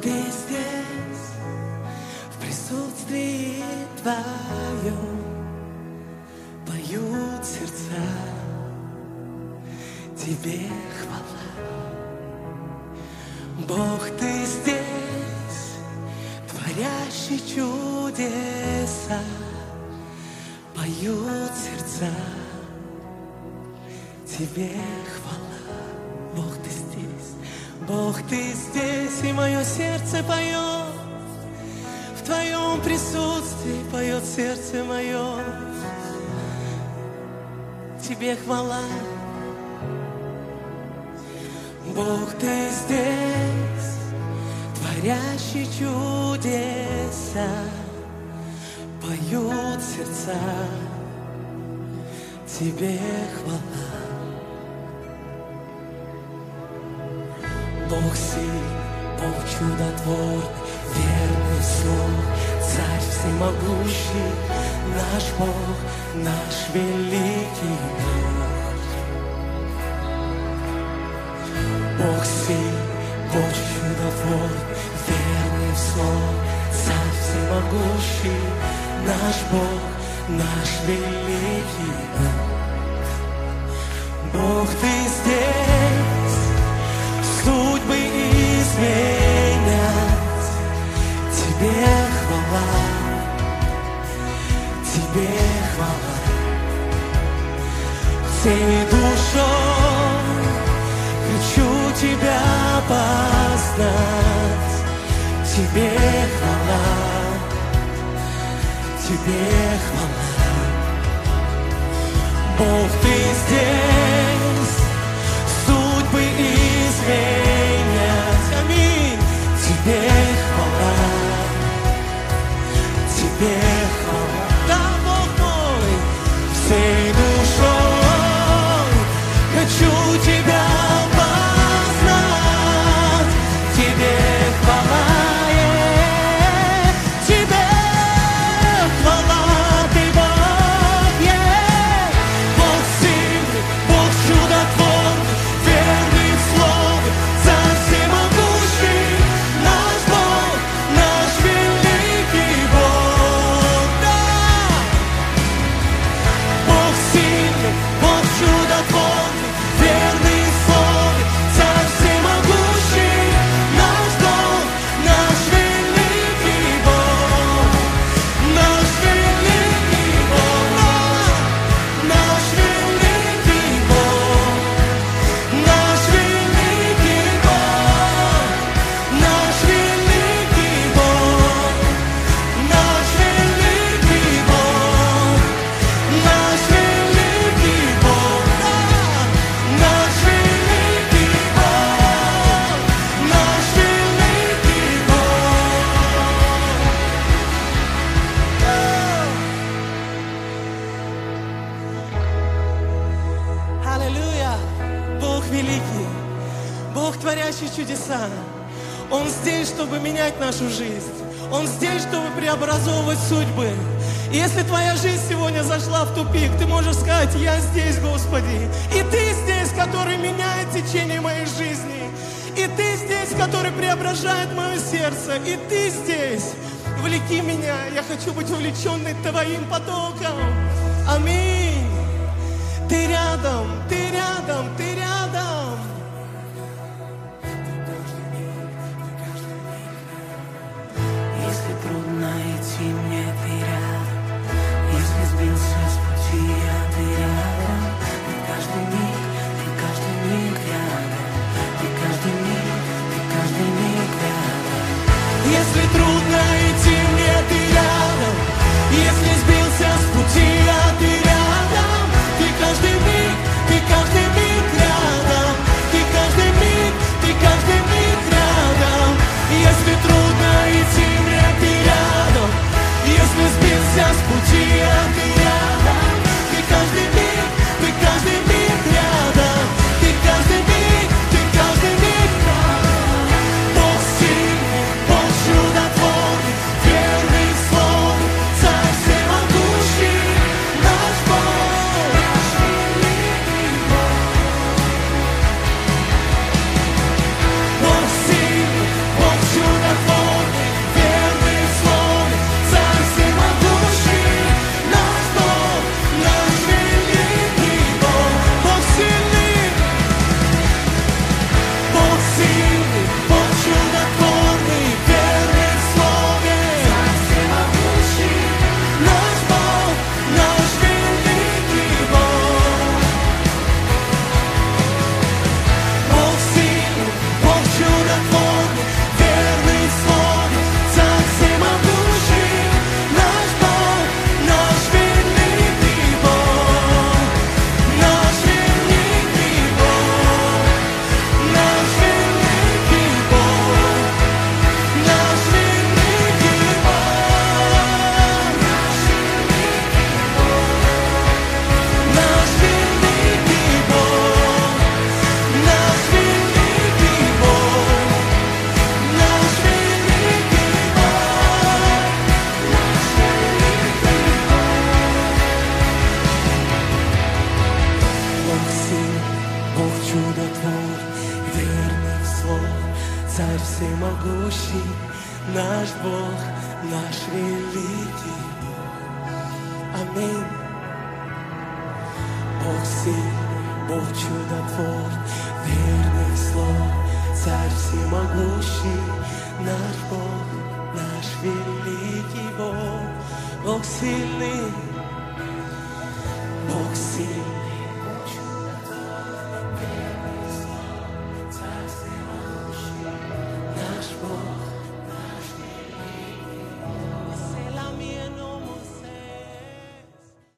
Ты здесь, в присутствии Твоем поют сердца, Тебе хвала. Бог, Ты здесь, творящий чудеса, поют сердца, Тебе хвала. Бог, Ты здесь, Бог, Ты здесь, и мое сердце поет, в Твоем присутствии поет сердце мое. Тебе хвала. Бог, Ты здесь, творящий чудеса, поют сердца, Тебе хвала. Бог сильный, Бог чудотворный, верный в слово, Царь всемогущий, наш Бог, наш великий Бог. Бог сильный, Бог чудотворный, верный в слово, Царь всемогущий, наш Бог, наш великий Бог. Бог, Ты здесь, судьбы изменять, Тебе хвала, Тебе хвала. Всей душой хочу Тебя познать, Тебе хвала, Тебе хвала. Бог, Ты здесь, судьбы изменять, аминь. Тебе хвала, Тебе хвала. Да, Бог мой, всей душой хочу Тебя познать, Тебе хвала, Тебе хвала. Ты Бог, Бог сильный, Бог чудотворный, верный в слове, Царь всемогущий, наш Бог, наш великий Бог. Да! Бог сильный, Бог чудотворный, верный в слове, Царь всемогущий, наш Бог, наш великий Бог, наш великий Бог, наш великий Бог, наш великий Бог, наш великий Бог, наш великий Бог, наш великий Бог, наш великий Бог, наш великий Бог. Аллилуйя! Бог великий, Бог, творящий чудеса. Он здесь, чтобы менять нашу жизнь. Он здесь, чтобы преобразовывать судьбы. И если твоя жизнь сегодня зашла в тупик, ты можешь сказать: я здесь, Господи. И Ты здесь, который меняет течение моей жизни. И Ты здесь, который преображает мое сердце. И Ты здесь. Влеки меня. Я хочу быть увлеченной Твоим потоком. Аминь. Ты рядом, Ты рядом, Ты рядом. Если трудно идти, мне Ты рядом. Если сбился с пути, я Ты рядом. Ты каждый миг рядом. Ты каждый миг рядом. Если трудно идти, мне Ты рядом. Если сбился с пути, я Ты рядом. Ты каждый миг рядом. Ты каждый миг рядом. Если трудно идти, мне Ты рядом. Если сбился с пути, я Ты рядом. Ты каждый миг рядом. Ты каждый миг рядом. Бог сильный, Бог чудотворный. всемогущий, наш Бог, наш великий. Аминь. Бог сильный, Бог чудотворный, верных слов, Царь всемогущий, наш Бог, наш великий Бог. Бог сильный, Бог сильный,